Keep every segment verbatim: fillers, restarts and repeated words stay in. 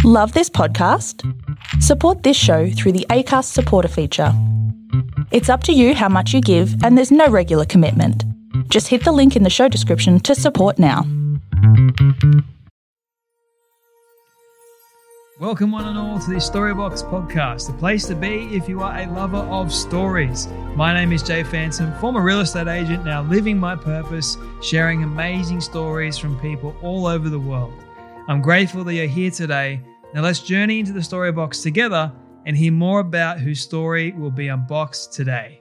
Love this podcast? Support this show through the Acast supporter feature. It's up to you how much you give, and there's no regular commitment. Just hit the link in the show description to support now. Welcome one and all to the Storybox podcast, the place to be if you are a lover of stories. My name is Jay Phantom, former real estate agent, now living my purpose, sharing amazing stories from people all over the world. I'm grateful that you're here today. Now let's journey into the Storybox together and hear more about whose story will be unboxed today.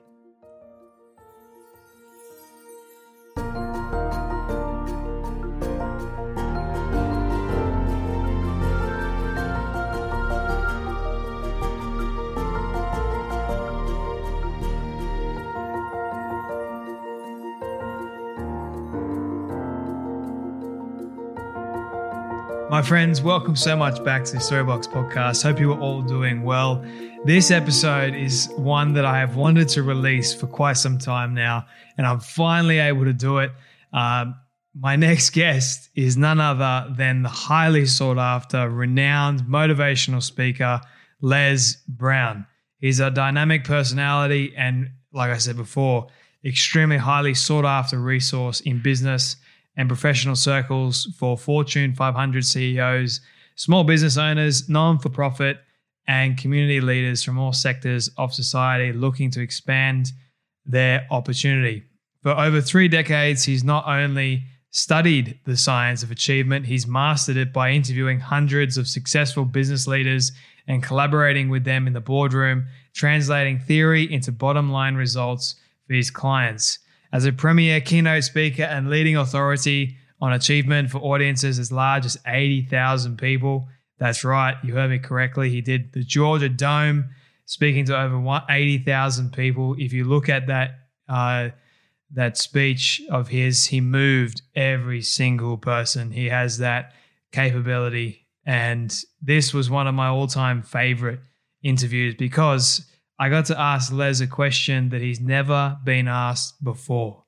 My friends, welcome so much back to the Storybox podcast. Hope you are all doing well. This episode is one that I have wanted to release for quite some time now, and I'm finally able to do it. Um, my next guest is none other than the highly sought after, renowned motivational speaker, Les Brown. He's a dynamic personality and, like I said before, extremely highly sought after resource in business and professional circles for Fortune five hundred C E Os, small business owners, non-for-profit, and community leaders from all sectors of society looking to expand their opportunity. For over three decades, he's not only studied the science of achievement, he's mastered it by interviewing hundreds of successful business leaders and collaborating with them in the boardroom, translating theory into bottom-line results for his clients. As a premier keynote speaker and leading authority on achievement for audiences as large as eighty thousand people. That's right, you heard me correctly. He did the Georgia Dome, speaking to over eighty thousand people. If you look at that uh, that speech of his, he moved every single person. He has that capability. And this was one of my all-time favorite interviews because I got to ask Les a question that he's never been asked before.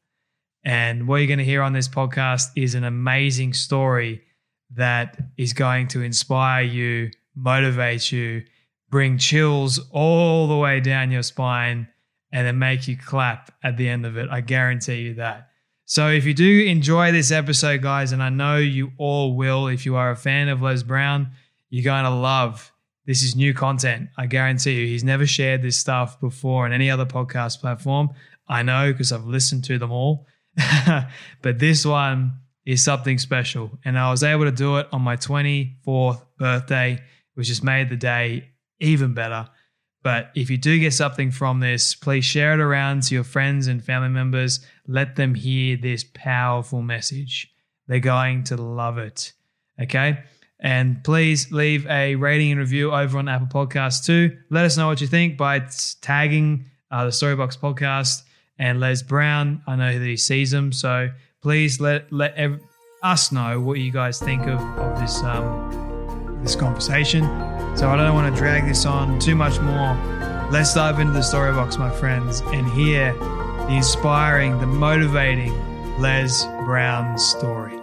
And what you're going to hear on this podcast is an amazing story that is going to inspire you, motivate you, bring chills all the way down your spine, and then make you clap at the end of it. I guarantee you that. So if you do enjoy this episode, guys, and I know you all will, if you are a fan of Les Brown, you're going to love this is new content. I guarantee you. He's never shared this stuff before on any other podcast platform. I know because I've listened to them all. But this one is something special. And I was able to do it on my twenty-fourth birthday, which just made the day even better. But if you do get something from this, please share it around to your friends and family members. Let them hear this powerful message. They're going to love it. Okay? And please leave a rating and review over on Apple Podcasts too. Let us know what you think by t- tagging uh, the Storybox podcast and Les Brown. I know that he sees them, so please let let ev- us know what you guys think of, of this um, this conversation. So I don't want to drag this on too much more. Let's dive into the Storybox, my friends, and hear the inspiring, the motivating Les Brown story.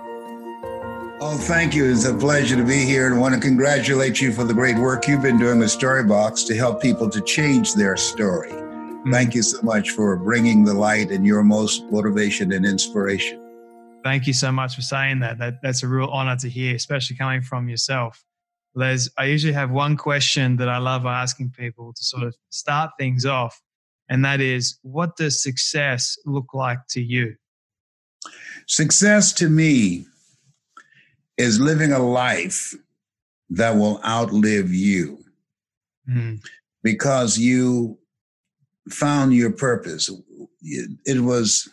Oh, thank you. It's a pleasure to be here and I want to congratulate you for the great work you've been doing with Storybox to help people to change their story. Mm-hmm. Thank you so much for bringing the light and your most motivation and inspiration. Thank you so much for saying that. that. That's a real honor to hear, especially coming from yourself. Les, I usually have one question that I love asking people to sort of start things off, and that is, what does success look like to you? Success to me is living a life that will outlive you mm. because you found your purpose. It was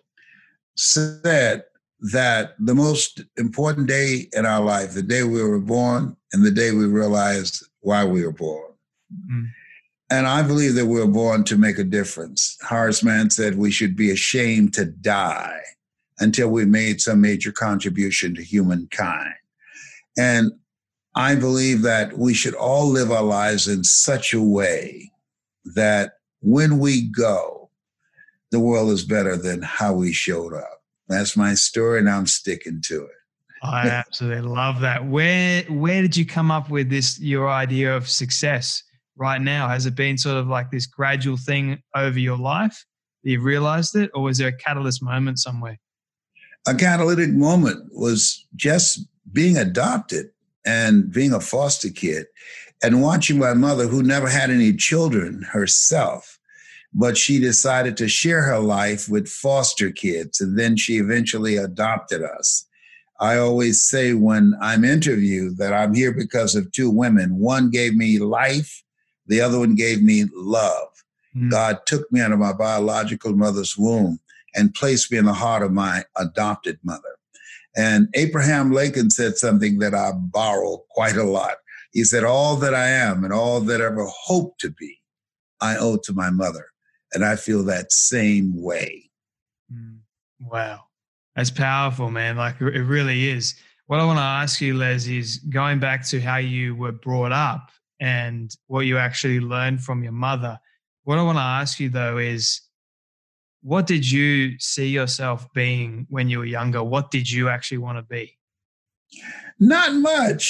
said that the most important day in our life, the day we were born and the day we realized why we were born. Mm. And I believe that we were born to make a difference. Horace Mann said we should be ashamed to die until we made some major contribution to humankind. And I believe that we should all live our lives in such a way that when we go, the world is better than how we showed up. That's my story, and I'm sticking to it. I absolutely love that. Where where did you come up with this, your idea of success right now? Has it been sort of like this gradual thing over your life that you've realized it, or was there a catalyst moment somewhere? A catalytic moment was just being adopted and being a foster kid and watching my mother, who never had any children herself, but she decided to share her life with foster kids, and then she eventually adopted us. I always say when I'm interviewed that I'm here because of two women. One gave me life, the other one gave me love. Mm. God took me out of my biological mother's womb and placed me in the heart of my adopted mother. And Abraham Lincoln said something that I borrow quite a lot. He said, all that I am and all that I ever hope to be, I owe to my mother. And I feel that same way. Mm. Wow. That's powerful, man. Like, it really is. What I want to ask you, Les, is going back to how you were brought up and what you actually learned from your mother. What I want to ask you, though, is what did you see yourself being when you were younger? What did you actually want to be? Not much.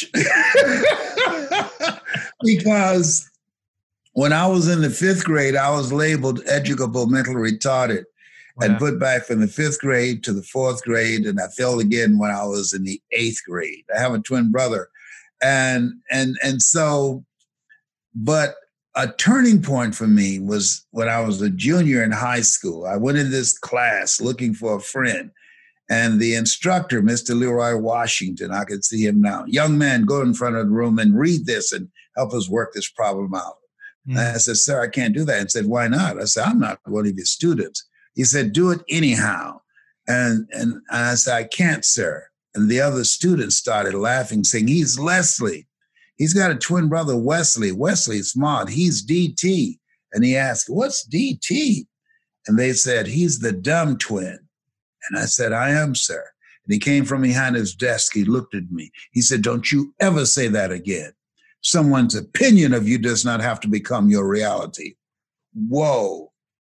Because when I was in the fifth grade, I was labeled educable mentally retarded. Wow. And put back from the fifth grade to the fourth grade, and I failed again when I was in the eighth grade. I have a twin brother. And and and so, but a turning point for me was when I was a junior in high school. I went in this class looking for a friend, and the instructor, Mister Leroy Washington, I could see him now. Young man, go in front of the room and read this and help us work this problem out. Mm. And I said, sir, I can't do that. And said, why not? I said, I'm not one of your students. He said, do it anyhow. And, and, and I said, I can't, sir. And the other students started laughing, saying, he's Leslie. He's got a twin brother, Wesley. Wesley's smart. He's D T. And he asked, what's D T? And they said, he's the dumb twin. And I said, I am, sir. And he came from behind his desk. He looked at me. He said, don't you ever say that again. Someone's opinion of you does not have to become your reality. Whoa.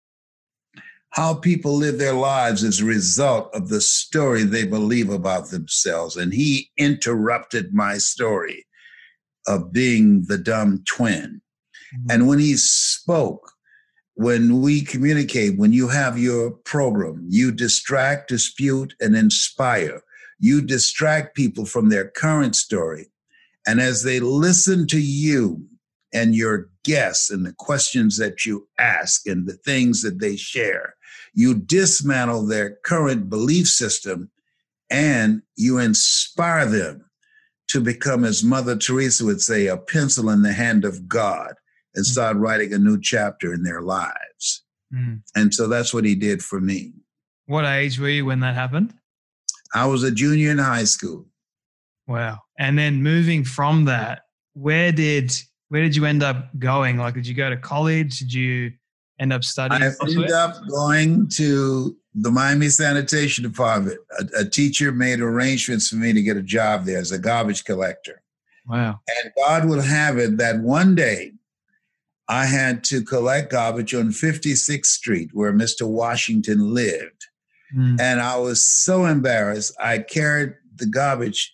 How people live their lives is a result of the story they believe about themselves. And he interrupted my story of being the dumb twin. Mm-hmm. And when he spoke, when we communicate, when you have your program, you distract, dispute, and inspire. You distract people from their current story. And as they listen to you and your guests and the questions that you ask and the things that they share, you dismantle their current belief system and you inspire them to become, as Mother Teresa would say, a pencil in the hand of God and start writing a new chapter in their lives. Mm. And so that's what he did for me. What age were you when that happened? I was a junior in high school. Wow. And then moving from that, where did where did you end up going? Like, did you go to college? Did you end up studying? I ended up going to the Miami Sanitation Department. A, a teacher made arrangements for me to get a job there as a garbage collector. Wow. And God will have it that one day I had to collect garbage on fifty-sixth Street where Mister Washington lived. Mm. And I was so embarrassed. I carried the garbage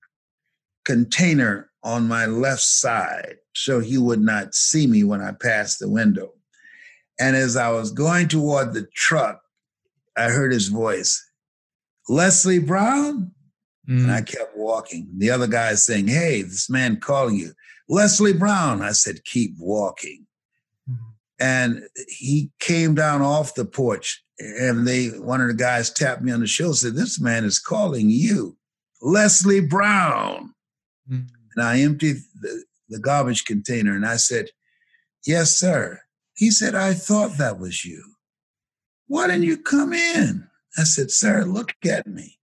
container on my left side so he would not see me when I passed the window. And as I was going toward the truck, I heard his voice, Leslie Brown? Mm. And I kept walking. The other guy is saying, hey, this man calling you. Leslie Brown. I said, keep walking. Mm. And he came down off the porch and they, one of the guys tapped me on the shoulder and said, this man is calling you, Leslie Brown. Mm. And I emptied the, the garbage container and I said, yes, sir. He said, I thought that was you. Why didn't you come in? I said, sir, look at me.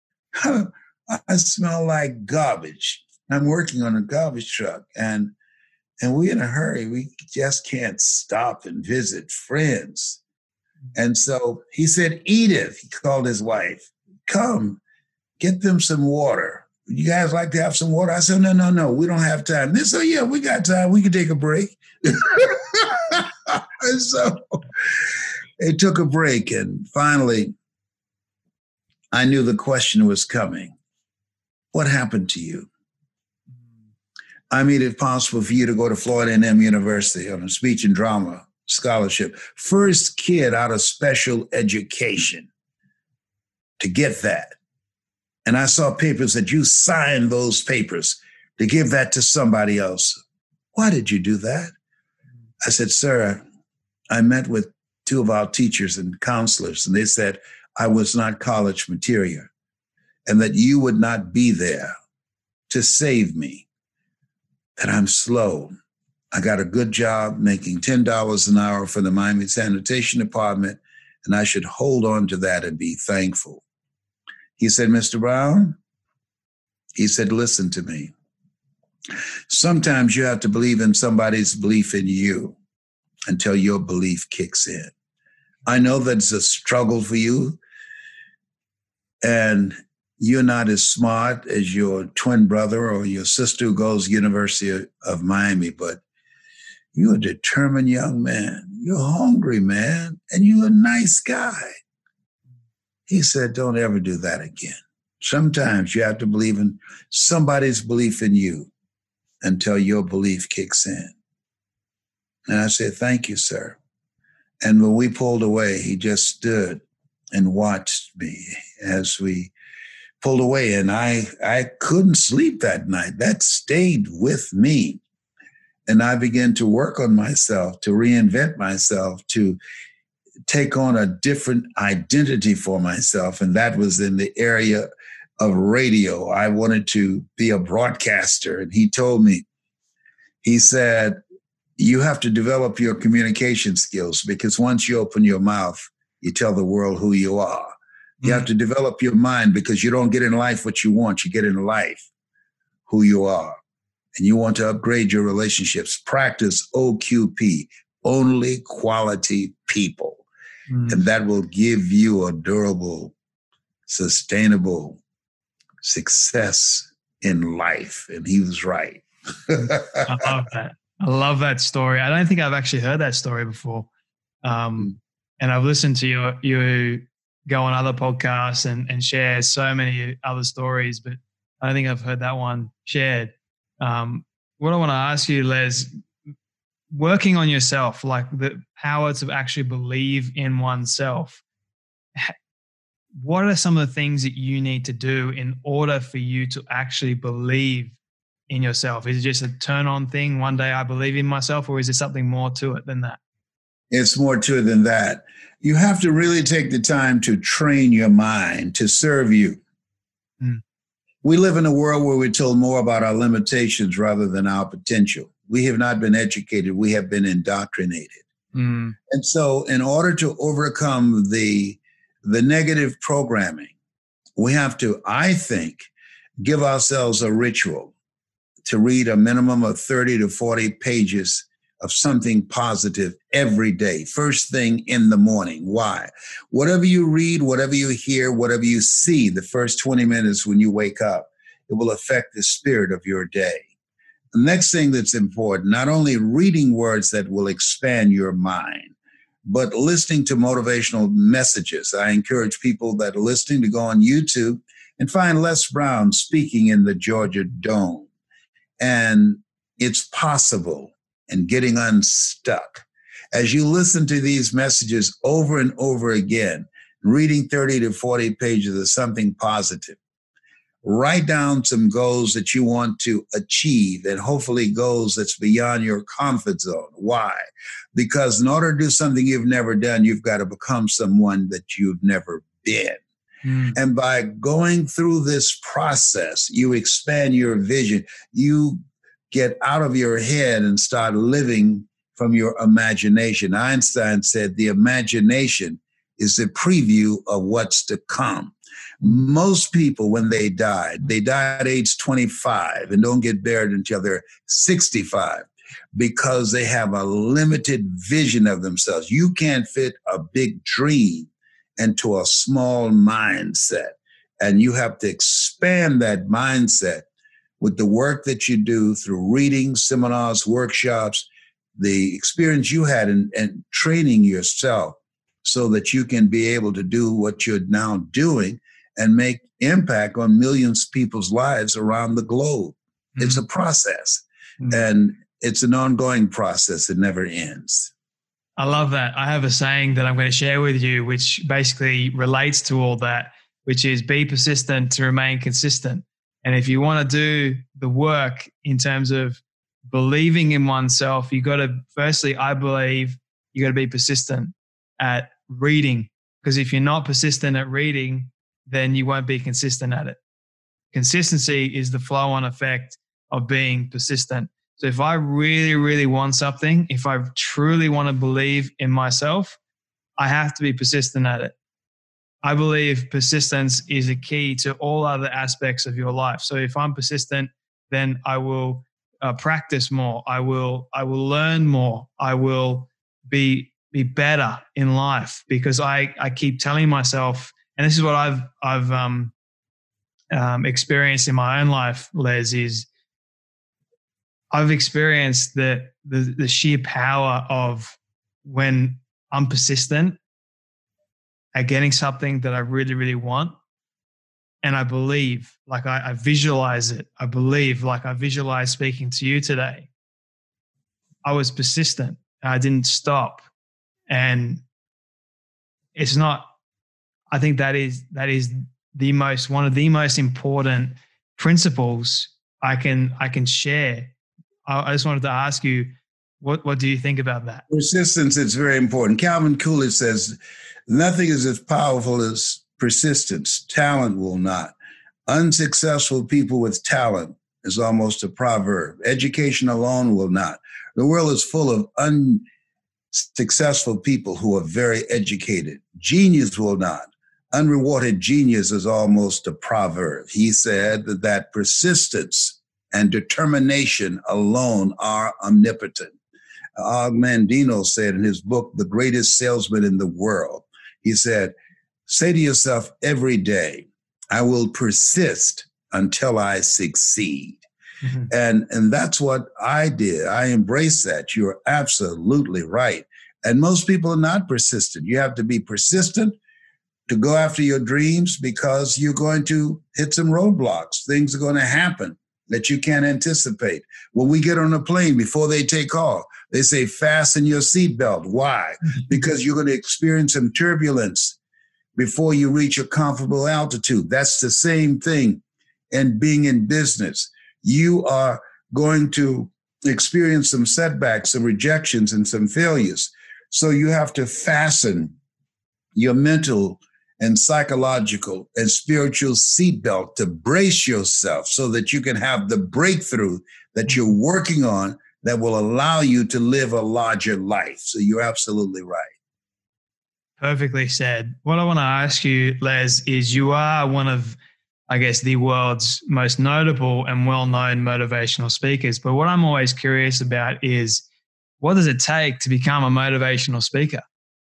I smell like garbage. I'm working on a garbage truck and, and we're in a hurry. We just can't stop and visit friends. And so he said, Edith, he called his wife, come, get them some water. You guys like to have some water? I said, no, no, no, we don't have time. They said, yeah, we got time. We can take a break. And so they took a break. And finally, I knew the question was coming. What happened to you? I made it possible for you to go to Florida A and M University on a speech and drama scholarship. First kid out of special education to get that. And I saw papers that you signed those papers to give that to somebody else. Why did you do that? I said, sir, I met with two of our teachers and counselors, and they said I was not college material and that you would not be there to save me, that I'm slow. I got a good job making ten dollars an hour for the Miami Sanitation Department, and I should hold on to that and be thankful. He said, Mister Brown, he said, listen to me. Sometimes you have to believe in somebody's belief in you until your belief kicks in. I know that's a struggle for you, and you're not as smart as your twin brother or your sister who goes to University of Miami, but you're a determined young man. You're hungry, man, and you're a nice guy. He said, don't ever do that again. Sometimes you have to believe in somebody's belief in you until your belief kicks in. And I said, thank you, sir. And when we pulled away, he just stood and watched me as we pulled away. And I, I couldn't sleep that night. That stayed with me. And I began to work on myself, to reinvent myself, to take on a different identity for myself. And that was in the area of radio. I wanted to be a broadcaster. And he told me, he said, you have to develop your communication skills, because once you open your mouth, you tell the world who you are. You mm-hmm. have to develop your mind, because you don't get in life what you want. You get in life who you are. And you want to upgrade your relationships. Practice O Q P, only quality people. Mm-hmm. And that will give you a durable, sustainable success in life. And he was right. I love that. I love that story. I don't think I've actually heard that story before. Um, and I've listened to you, you go on other podcasts and, and share so many other stories, but I don't think I've heard that one shared. Um, what I want to ask you, Les, working on yourself, like the power to actually believe in oneself, what are some of the things that you need to do in order for you to actually believe in yourself? Is it just a turn on thing? One day I believe in myself, or is there something more to it than that? It's more to it than that. You have to really take the time to train your mind to serve you. Mm. We live in a world where we're told more about our limitations rather than our potential. We have not been educated. We have been indoctrinated. Mm. And so in order to overcome the, the negative programming, we have to, I think, give ourselves a ritual to read a minimum of thirty to forty pages of something positive every day, first thing in the morning. Why? Whatever you read, whatever you hear, whatever you see, the first twenty minutes when you wake up, it will affect the spirit of your day. The next thing that's important, not only reading words that will expand your mind, but listening to motivational messages. I encourage people that are listening to go on YouTube and find Les Brown speaking in the Georgia Dome. And it's possible, and getting unstuck. As you listen to these messages over and over again, reading thirty to forty pages of something positive, write down some goals that you want to achieve, and hopefully goals that's beyond your comfort zone. Why? Because in order to do something you've never done, you've got to become someone that you've never been. Mm. And by going through this process, you expand your vision. You get out of your head and start living from your imagination. Einstein said the imagination is the preview of what's to come. Most people, when they died, they die at age twenty-five and don't get buried until they're sixty-five because they have a limited vision of themselves. You can't fit a big dream into a small mindset. And you have to expand that mindset with the work that you do through reading, seminars, workshops, the experience you had in, in training yourself so that you can be able to do what you're now doing and make impact on millions of people's lives around the globe. Mm-hmm. It's a process, mm-hmm. and it's an ongoing process. It never ends. I love that. I have a saying that I'm going to share with you, which basically relates to all that, which is be persistent to remain consistent. And if you want to do the work in terms of believing in oneself, you got to, firstly, I believe you got to be persistent at reading, because if you're not persistent at reading, then you won't be consistent at it. Consistency is the flow-on effect of being persistent. So if I really, really want something, if I truly want to believe in myself, I have to be persistent at it. I believe persistence is a key to all other aspects of your life. So if I'm persistent, then I will uh, practice more. I will, I will learn more. I will be, be better in life, because I, I keep telling myself, and this is what I've, I've um, um, experienced in my own life, Les, is I've experienced the, the the sheer power of when I'm persistent at getting something that I really, really want. And I believe, like I, I visualize it. I believe, like I visualize speaking to you today. I was persistent. I didn't stop. And it's not, I think that is, that is the most, one of the most important principles I can, I can share. I just wanted to ask you, what, what do you think about that? Persistence is very important. Calvin Coolidge says, nothing is as powerful as persistence. Talent will not. Unsuccessful people with talent is almost a proverb. Education alone will not. The world is full of unsuccessful people who are very educated. Genius will not. Unrewarded genius is almost a proverb. He said that, that persistence and determination alone are omnipotent. Og Mandino said in his book, The Greatest Salesman in the World, he said, say to yourself every day, I will persist until I succeed. Mm-hmm. And, and that's what I did. I embraced that. You're absolutely right. And most people are not persistent. You have to be persistent to go after your dreams, because you're going to hit some roadblocks. Things are going to happen that you can't anticipate. When we get on a plane, before they take off, they say, fasten your seatbelt. Why? Because you're going to experience some turbulence before you reach a comfortable altitude. That's the same thing in being in business. You are going to experience some setbacks, some rejections, and some failures. So you have to fasten your mental and psychological and spiritual seatbelt to brace yourself so that you can have the breakthrough that you're working on that will allow you to live a larger life. So you're absolutely right. Perfectly said. What I want to ask you, Les, is you are one of, I guess, the world's most notable and well-known motivational speakers. But what I'm always curious about is, what does it take to become a motivational speaker?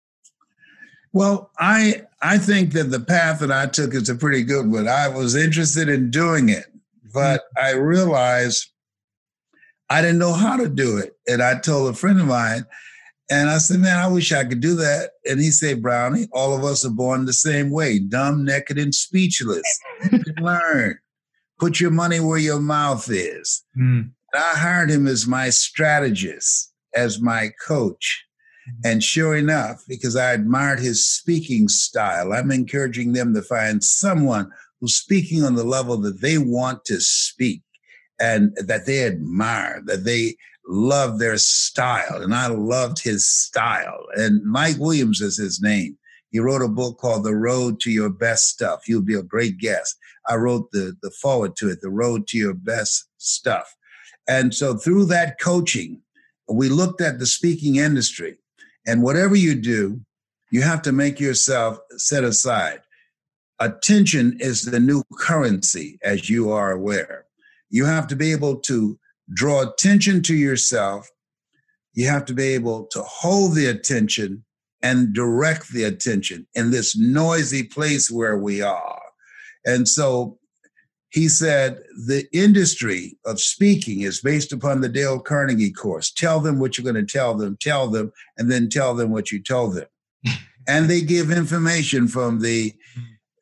Well, I I think that the path that I took is a pretty good one. I was interested in doing it, but mm-hmm. I realized I didn't know how to do it. And I told a friend of mine, and I said, man, I wish I could do that. And he said, Brownie, all of us are born the same way, dumb, naked, and speechless. Learn. Put your money where your mouth is. Mm. I hired him as my strategist, as my coach. And sure enough, because I admired his speaking style, I'm encouraging them to find someone who's speaking on the level that they want to speak and that they admire, that they love their style. And I loved his style. And Mike Williams is his name. He wrote a book called The Road to Your Best Stuff. He'll be a great guest. I wrote the, the forward to it, The Road to Your Best Stuff. And so through that coaching, we looked at the speaking industry. And whatever you do, you have to make yourself set aside. Attention is the new currency, as you are aware. You have to be able to draw attention to yourself. You have to be able to hold the attention and direct the attention in this noisy place where we are. And so he said, the industry of speaking is based upon the Dale Carnegie course. Tell them what you're going to tell them, tell them, and then tell them what you told them. And they give information from the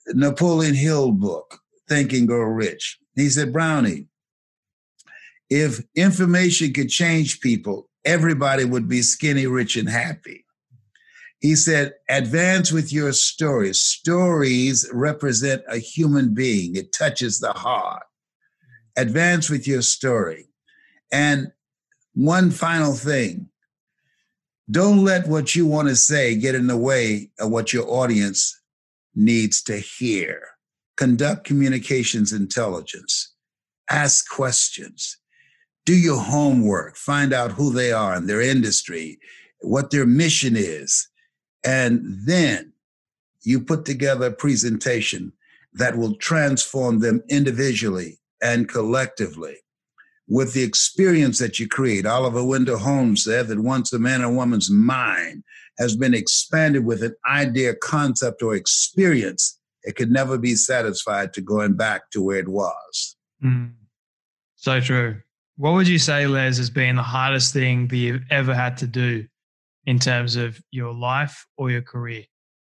Napoleon Hill book, Think and Grow Rich. He said, Brownie, if information could change people, everybody would be skinny, rich, and happy. He said, advance with your stories. Stories represent a human being. It touches the heart. Advance with your story. And one final thing, don't let what you want to say get in the way of what your audience needs to hear. Conduct communications intelligence. Ask questions. Do your homework. Find out who they are in their industry, what their mission is. And then you put together a presentation that will transform them individually and collectively. With the experience that you create, Oliver Wendell Holmes said that once a man or woman's mind has been expanded with an idea, concept, or experience, it could never be satisfied to going back to where it was. Mm. So true. What would you say, Les, has been the hardest thing that you've ever had to do in terms of your life or your career?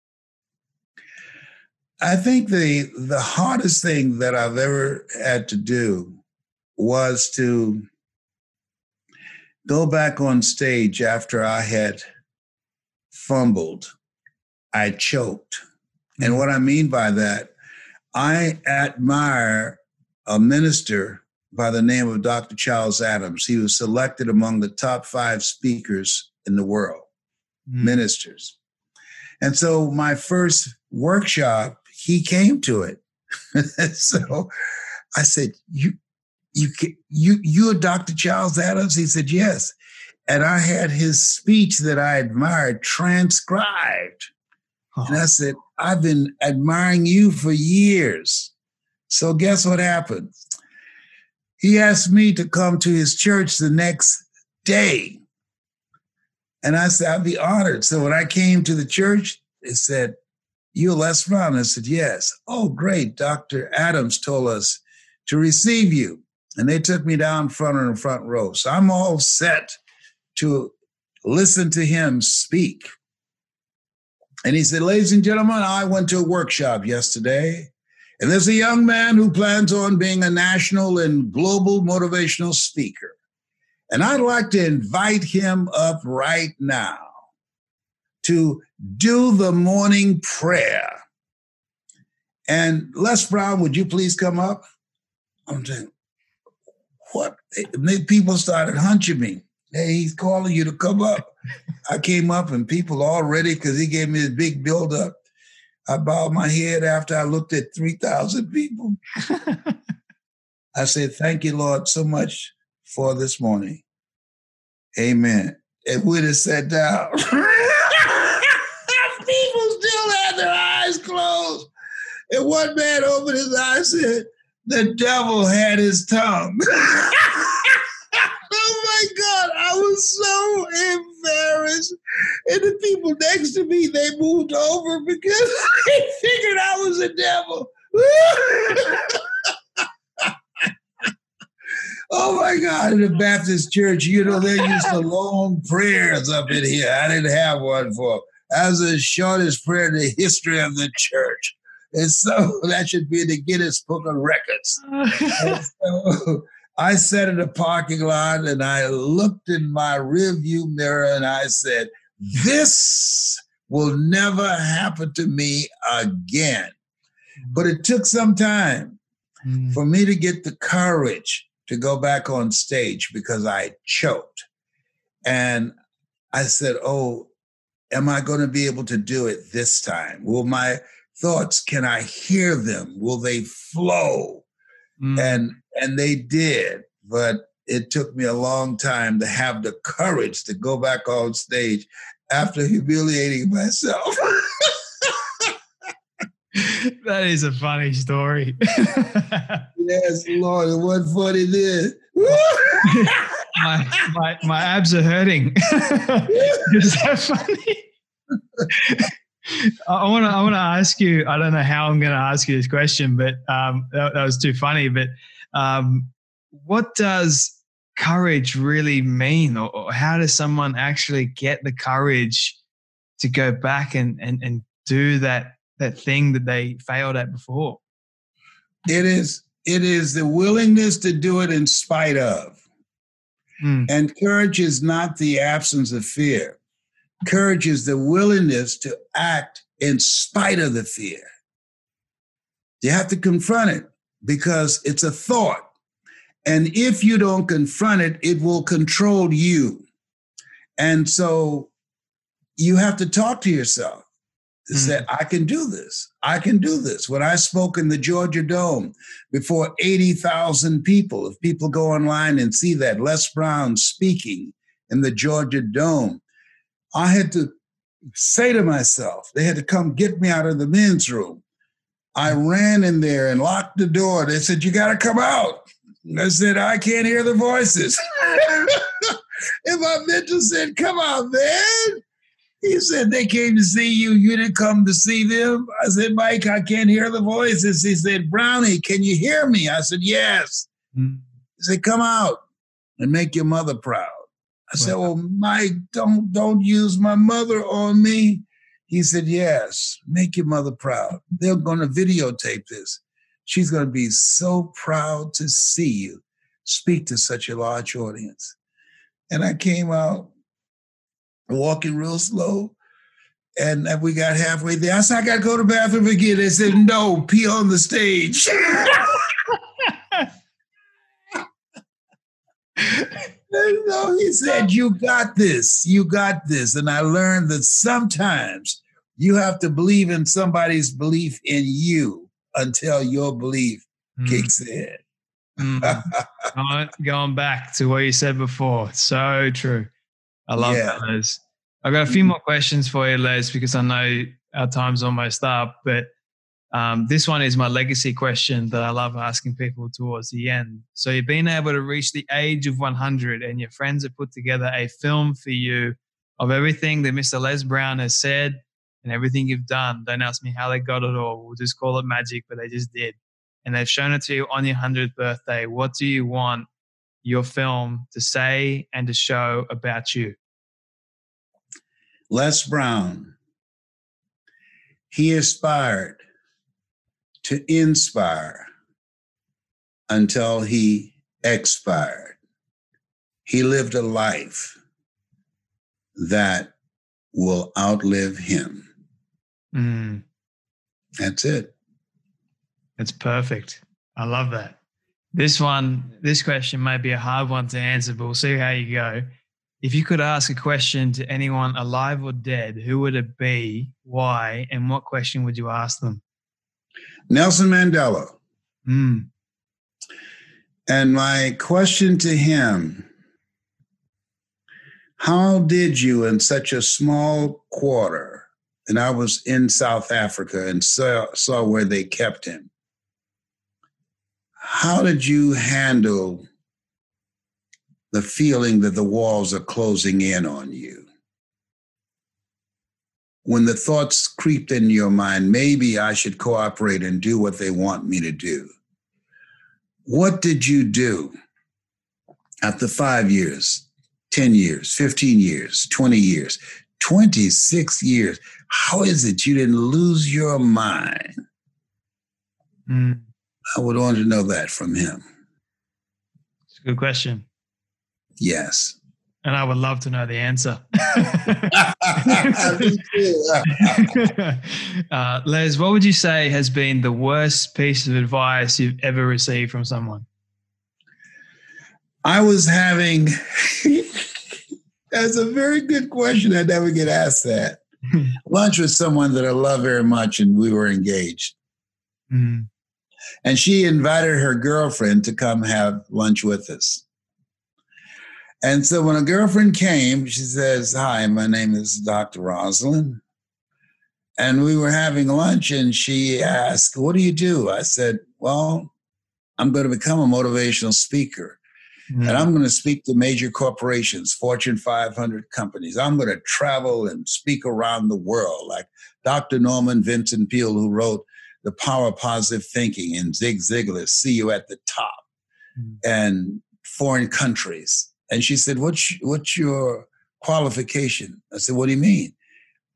I think the the hardest thing that I've ever had to do was to go back on stage after I had fumbled. I choked. Mm-hmm. And what I mean by that, I admire a minister by the name of Doctor Charles Adams. He was selected among the top five speakers in the world, mm-hmm. ministers. And so my first workshop, he came to it. So I said, you, you, you, you're Doctor Charles Adams? He said, yes. And I had his speech that I admired transcribed. Oh. And I said, I've been admiring you for years. So guess what happened? He asked me to come to his church the next day. And I said, I'd be honored. So when I came to the church, it said, you're Les Brown? I said, yes. Oh, great. Doctor Adams told us to receive you. And they took me down front in the front row. So I'm all set to listen to him speak. And he said, ladies and gentlemen, I went to a workshop yesterday, and there's a young man who plans on being a national and global motivational speaker. And I'd like to invite him up right now to do the morning prayer. And Les Brown, would you please come up? I'm saying, what? People started hunching me. Hey, he's calling you to come up. I came up and people already, because he gave me this big buildup, I bowed my head after I looked at three thousand people. I said, thank you, Lord, so much for this morning. Amen. And we'd have sat down. People still had their eyes closed. And one man opened his eyes and said, the devil had his tongue. Oh my God, I was so embarrassed. And the people next to me, they moved over because they figured I was a devil. Oh my God, in the Baptist church, you know, they used to long prayers up in here. I didn't have one for them. That was the shortest prayer in the history of the church. And so that should be in the Guinness Book of Records. And so I sat in the parking lot and I looked in my rearview mirror and I said, this will never happen to me again. But it took some time mm. for me to get the courage to go back on stage because I choked. And I said, oh, am I going to be able to do it this time? Will my thoughts, can I hear them? Will they flow? Mm. And and they did, but it took me a long time to have the courage to go back on stage after humiliating myself. That is a funny story. Yes, Lord, it wasn't funny then. my, my, my abs are hurting. Is that funny? I want to I want to ask you, I don't know how I'm going to ask you this question, but um, that, that was too funny. But um, what does courage really mean? Or, or how does someone actually get the courage to go back and, and, and do that that thing that they failed at before. It is, it is the willingness to do it in spite of. Mm. And courage is not the absence of fear. Courage is the willingness to act in spite of the fear. You have to confront it because it's a thought. And if you don't confront it, it will control you. And so you have to talk to yourself to mm. say, I can do this. I can do this. When I spoke in the Georgia Dome before eighty thousand people, if people go online and see that, Les Brown speaking in the Georgia Dome, I had to say to myself, they had to come get me out of the men's room. I ran in there and locked the door. They said, you got to come out. I said, I can't hear the voices. And my mentor said, come on, man. He said, they came to see you. You didn't come to see them. I said, Mike, I can't hear the voices. He said, Brownie, can you hear me? I said, yes. Mm-hmm. He said, come out and make your mother proud. I said, well, Mike, don't, don't use my mother on me. He said, yes, make your mother proud. They're going to videotape this. She's going to be so proud to see you speak to such a large audience. And I came out walking real slow. And we got halfway there. I said, I got to go to the bathroom again. They said, no, pee on the stage. No, he said, you got this. You got this. And I learned that sometimes you have to believe in somebody's belief in you until your belief mm. kicks in. mm. Going back to what you said before. So true. I love yeah. that, Les. I've got a few more questions for you, Les, because I know our time's almost up. But Um, this one is my legacy question that I love asking people towards the end. So you've been able to reach the age of one hundred and your friends have put together a film for you of everything that Mister Les Brown has said and everything you've done. Don't ask me how they got it all. We'll just call it magic, but they just did. And they've shown it to you on your one hundredth birthday. What do you want your film to say and to show about you? Les Brown, he aspired to inspire until he expired. He lived a life that will outlive him. Mm. That's it. That's perfect. I love that. This one, this question may be a hard one to answer, but we'll see how you go. If you could ask a question to anyone alive or dead, who would it be, why, and what question would you ask them? Nelson Mandela. Mm. And my question to him, how did you in such a small quarter, and I was in South Africa and saw, saw where they kept him, how did you handle the feeling that the walls are closing in on you? When the thoughts creeped in your mind, maybe I should cooperate and do what they want me to do. What did you do after five years, ten years, fifteen years, twenty years, twenty-six years? How is it you didn't lose your mind? Mm. I would want to know that from him. It's a good question. Yes. And I would love to know the answer. uh, Les, what would you say has been the worst piece of advice you've ever received from someone? I was having, that's a very good question. I never get asked that. Lunch with someone that I love very much, and we were engaged. Mm-hmm. And she invited her girlfriend to come have lunch with us. And so when a girlfriend came, she says, hi, my name is Doctor Rosalind. And we were having lunch and she asked, what do you do? I said, well, I'm going to become a motivational speaker. Mm-hmm. And I'm going to speak to major corporations, Fortune five hundred companies. I'm going to travel and speak around the world like Doctor Norman Vincent Peale, who wrote The Power of Positive Thinking, and Zig Ziglar, See You at the Top, mm-hmm. and foreign countries. And she said, what's, what's your qualification? I said, what do you mean?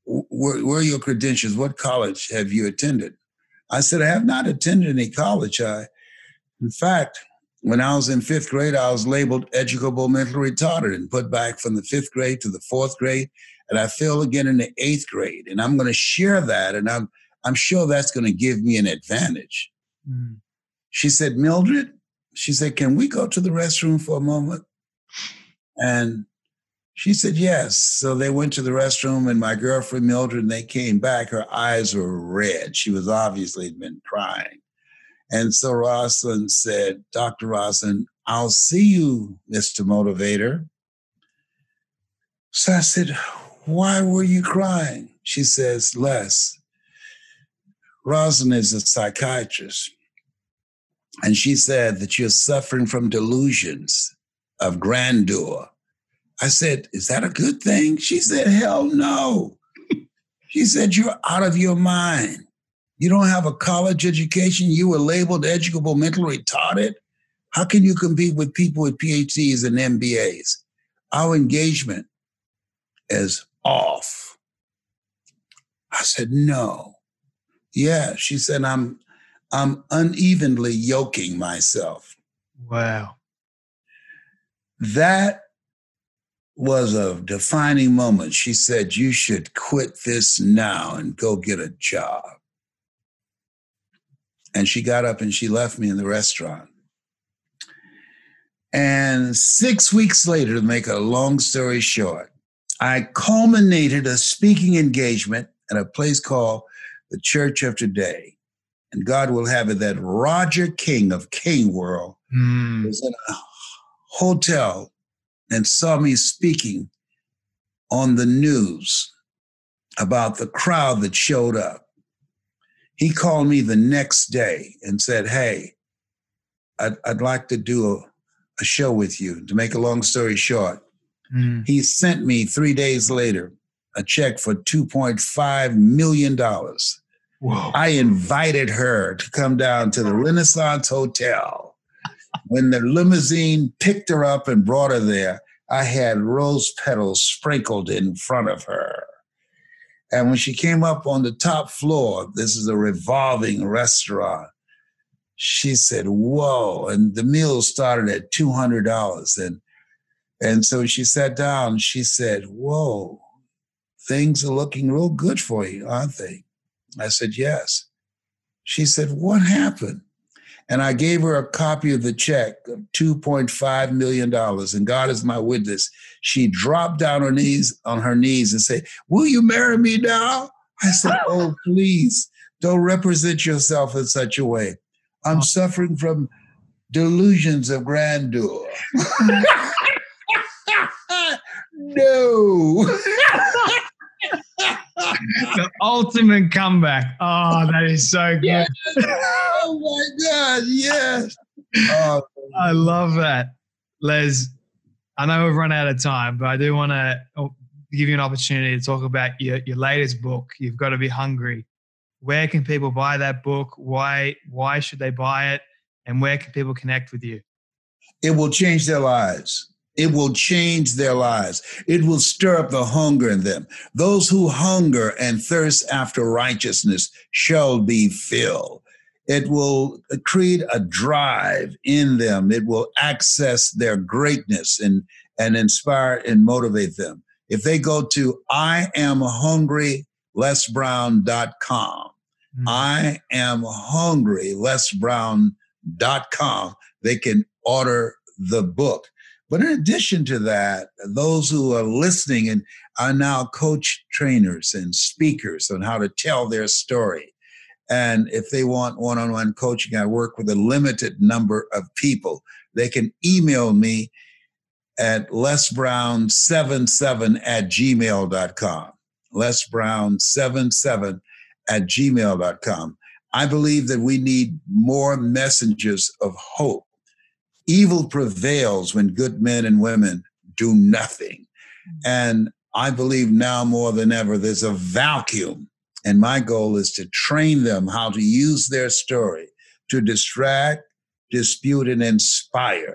where, where are your credentials? What college have you attended? I said, I have not attended any college. I, in fact, when I was in fifth grade, I was labeled educable mentally retarded and put back from the fifth grade to the fourth grade. And I failed again in the eighth grade. And I'm going to share that. And I'm, I'm sure that's going to give me an advantage. Mm. She said, Mildred, she said, can we go to the restroom for a moment? And she said, yes. So they went to the restroom, and my girlfriend, Mildred, and they came back. Her eyes were red. She was obviously been crying. And so Rosalind said, Doctor Rosalind, I'll see you, Mister Motivator. So I said, why were you crying? She says, Les, Rosalind is a psychiatrist. And she said that you're suffering from delusions of grandeur. I said, is that a good thing? She said, hell no. She said, you're out of your mind. You don't have a college education. You were labeled educable mentally retarded. How can you compete with people with P H Ds and M B As? Our engagement is off. I said, no. Yeah, she said, I'm, I'm unevenly yoking myself. Wow. That was a defining moment. She said, you should quit this now and go get a job. And she got up and she left me in the restaurant. And six weeks later, to make a long story short, I culminated a speaking engagement at a place called the Church of Today. And God will have it that Roger King of King World mm. was in a hotel and saw me speaking on the news about the crowd that showed up. He called me the next day and said, hey, I'd, I'd like to do a, a show with you. To make a long story short, mm. he sent me three days later a check for two point five million dollars. Whoa. I invited her to come down to the Renaissance Hotel. When the limousine picked her up and brought her there, I had rose petals sprinkled in front of her. And when she came up on the top floor, this is a revolving restaurant, she said, whoa. And the meal started at two hundred dollars. And, and so she sat down, she said, whoa, things are looking real good for you, aren't they? I said, yes. She said, what happened? And I gave her a copy of the check of two point five million dollars. And God is my witness. She dropped down her knees on her knees and said, will you marry me now? I said, oh, please don't represent yourself in such a way. I'm oh. suffering from delusions of grandeur. No. The ultimate comeback. Oh, that is so good. Yes. Oh my God, yes. Oh, I love that. Les, I know we've run out of time, but I do want to give you an opportunity to talk about your, your latest book, You've Got to Be Hungry. Where can people buy that book? Why, why should they buy it? And where can people connect with you? It will change their lives. It will change their lives. It will stir up the hunger in them. Those who hunger and thirst after righteousness shall be filled. It will create a drive in them. It will access their greatness and, and inspire and motivate them. If they go to I am hungry les brown dot com, mm-hmm. I am hungry les brown dot com, they can order the book. But in addition to that, those who are listening and are now coach trainers and speakers on how to tell their story. And if they want one-on-one coaching, I work with a limited number of people. They can email me at les brown seventy-seven at gmail dot com. les brown seventy-seven at gmail dot com. I believe that we need more messengers of hope. Evil prevails when good men and women do nothing. And I believe now more than ever, there's a vacuum. And my goal is to train them how to use their story to distract, dispute, and inspire,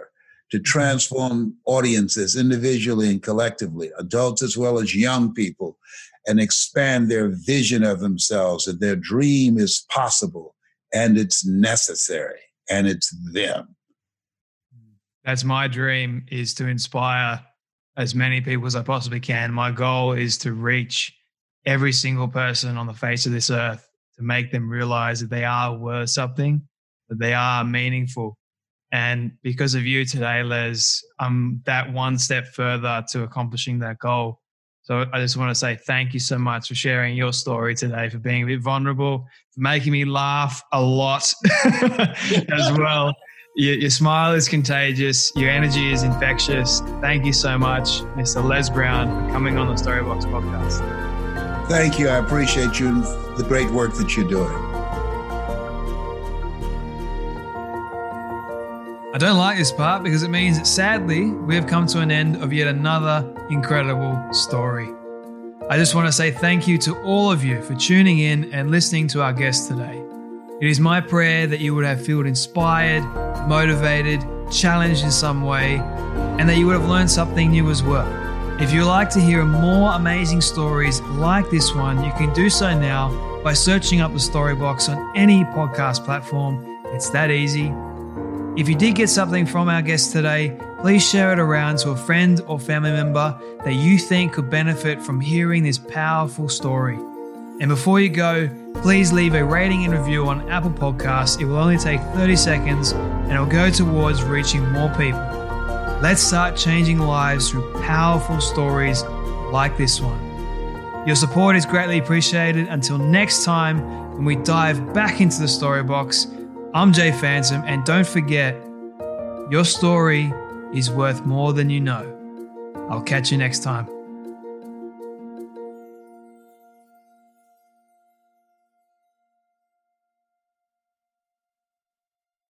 to transform audiences individually and collectively, adults as well as young people, and expand their vision of themselves, that their dream is possible and it's necessary and it's them. That's my dream, is to inspire as many people as I possibly can. My goal is to reach every single person on the face of this earth, to make them realize that they are worth something, that they are meaningful. And because of you today, Les, I'm that one step further to accomplishing that goal. So I just want to say thank you so much for sharing your story today, for being a bit vulnerable, for making me laugh a lot as well. Your, your smile is contagious. Your energy is infectious. Thank you so much, Mister Les Brown, for coming on the Storybox podcast. Thank you. I appreciate you and the great work that you're doing. I don't like this part because it means that sadly we have come to an end of yet another incredible story. I just want to say thank you to all of you for tuning in and listening to our guest today. It is my prayer that you would have felt inspired, motivated, challenged in some way, and that you would have learned something new as well. If you'd like to hear more amazing stories like this one, you can do so now by searching up the Storybox on any podcast platform. It's that easy. If you did get something from our guest today, please share it around to a friend or family member that you think could benefit from hearing this powerful story. And before you go, please leave a rating and review on Apple Podcasts. It will only take thirty seconds and it will go towards reaching more people. Let's start changing lives through powerful stories like this one. Your support is greatly appreciated. Until next time, when we dive back into the Storybox, I'm Jay Phantom, and don't forget, your story is worth more than you know. I'll catch you next time.